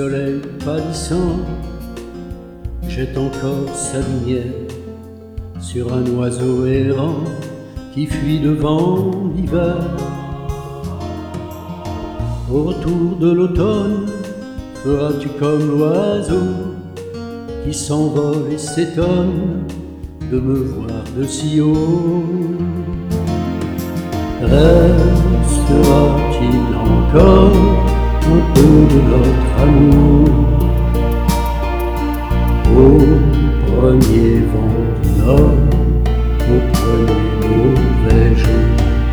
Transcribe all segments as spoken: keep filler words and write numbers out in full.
soleil pâlissant jette encore sa lumière sur un oiseau errant qui fuit devant l'hiver. Au retour de l'automne, feras-tu comme l'oiseau qui s'envole et s'étonne de me voir de si haut? Restera-t-il encore un peu de notre amour au premier vent du nord, au premier mauvais jour?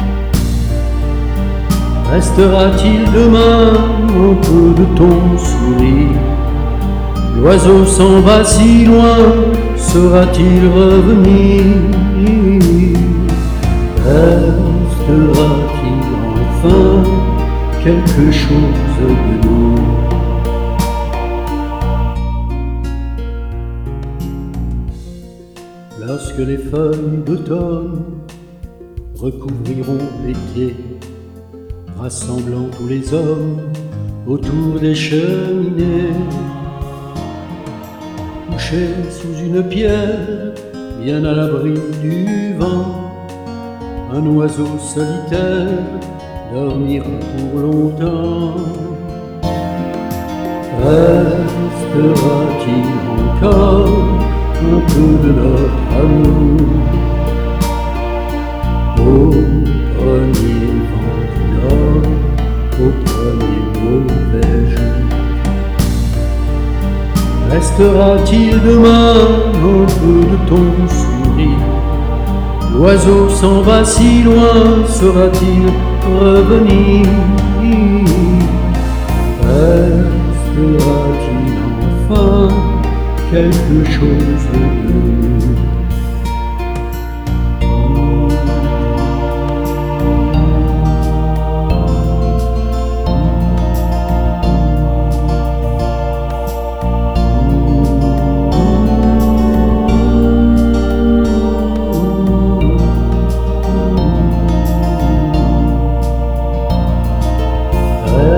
Restera-t-il demain un peu de ton sourire? L'oiseau s'en va si loin, saura-t-il revenir? Restera-t-il enfin quelque chose de nous? Lorsque les feuilles d'automne recouvriront l'été, rassemblant tous les hommes autour des cheminées, couché sous une pierre, bien à l'abri du vent, un oiseau solitaire dormira pour longtemps. Restera-t-il encore un peu de notre amour au premier vent du nord, au premier mauvais jour? Restera-t-il demain un peu de ton sourire? L'oiseau s'en va si loin, saura-t-il revenir? Restera-t-il enfin quelque chose de nous?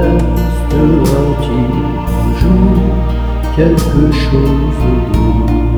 Restera-t-il un jour quelque chose de nous?